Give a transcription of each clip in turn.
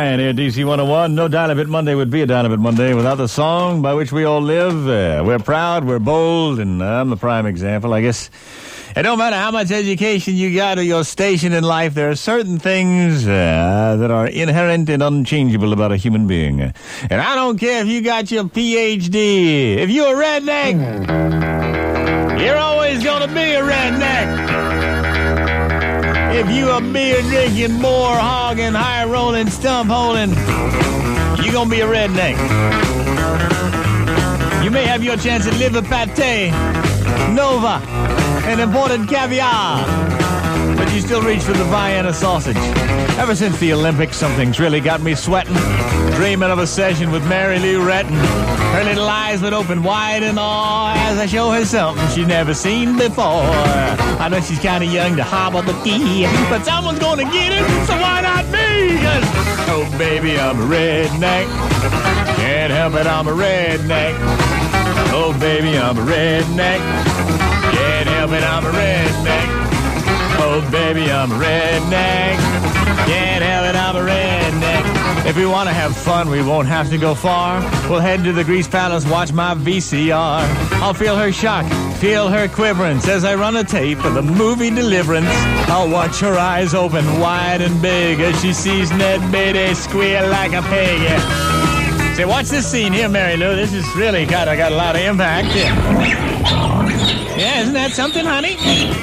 Brian here, DC 101. No Dynamite Monday would be a Dynamite Monday without the song by which we all live. We're proud, we're bold, and I'm the prime example, I guess. It don't matter how much education you got or your station in life, there are certain things that are inherent and unchangeable about a human being. And I don't care if you got your PhD. If you're a redneck, you're always going to be a redneck. If you a beer drinking, boar hogging, high rolling, stump holding, you gonna be a redneck. You may have your chance at liver pate, Nova, and imported caviar, but you still reach for the Vienna sausage. Ever since the Olympics, something's really got me sweating. Dreaming of a session with Mary Lou Retton. Her little eyes would open wide in awe as I show her something she's never seen before. I know she's kind of young to hobble the key, but someone's gonna get it, so why not me? 'Cause, oh baby, I'm a redneck. Can't help it, I'm a redneck. Oh baby, I'm a redneck. Can't help it, I'm a redneck. Oh baby, I'm a redneck. Can't help it, I'm a redneck. If we want to have fun, we won't have to go far. We'll head to the Grease Palace, watch my VCR. I'll feel her shock, feel her quiverance as I run a tape of the movie Deliverance. I'll watch her eyes open wide and big as she sees Ned Beatty squeal like a pig. Say, watch this scene here, Mary Lou. This is really got a lot of impact. Yeah, isn't that something, honey?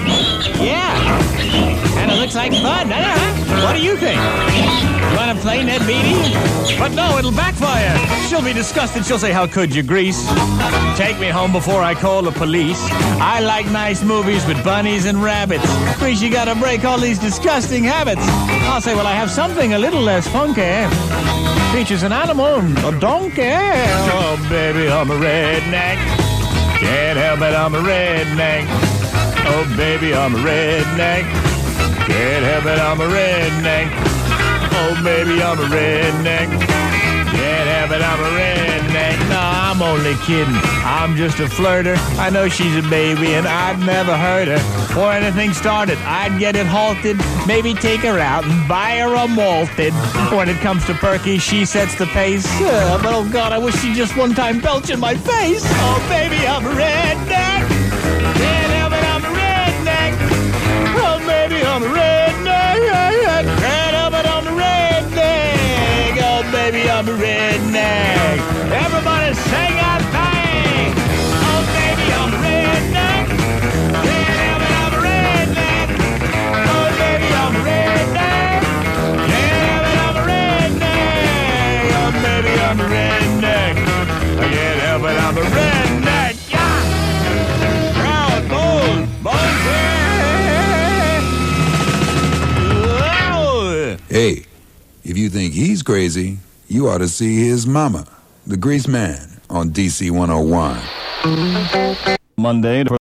Yeah. And it looks like fun, doesn't it? What do you think? You want to play Ned Beatty? But no, it'll backfire. She'll be disgusted. She'll say, how could you, Grease? Take me home before I call the police. I like nice movies with bunnies and rabbits. Grease, you gotta break all these disgusting habits. I'll say, well, I have something a little less funky. Features an animal, a donkey. Oh, baby, I'm a redneck. Can't help it, I'm a redneck. Oh, baby, I'm a redneck. Can't help it, I'm a redneck. Oh, baby, I'm a redneck. Can't help it, I'm a redneck. No, I'm only kidding. I'm just a flirter. I know she's a baby and I'd never hurt her. Or anything started, I'd get it halted. Maybe take her out and buy her a malted. When it comes to Perky, she sets the pace. But oh God, I wish she'd just one time belch in my face. Oh, baby, I'm a redneck. Can't help it, I'm a redneck. Oh, baby, I'm a redneck. Can't help it, I'm a redneck. Oh, baby, I'm a redneck. Everybody sing out thing. Oh, baby, I'm a redneck. Can't help it, I'm a redneck. Oh, baby, I'm a redneck. Can't help it, I'm a redneck. Oh, baby, I'm a redneck. I can't help it, I'm a redneck. Yeah! Proud, bold, Hey, if you think he's crazy, you ought to see his mama, the Grease Man, on DC 101. Monday.